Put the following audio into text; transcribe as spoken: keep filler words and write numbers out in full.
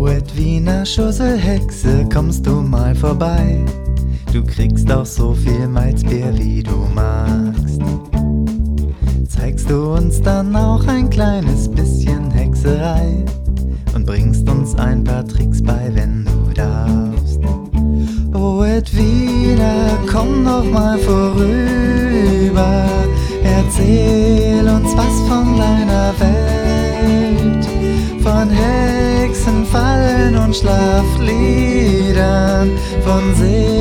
Oh, Edwina Schusselhexe, kommst du mal vorbei? Du kriegst auch so viel Malzbier, wie du magst. Zeigst du uns dann auch ein kleines bisschen Hexerei und bringst uns ein paar Tricks bei, wenn du darfst. Oh, Edwina, komm doch mal vorüber, erzähl uns was von deiner Welt, von Hexenfallen und Schlafliedern, von See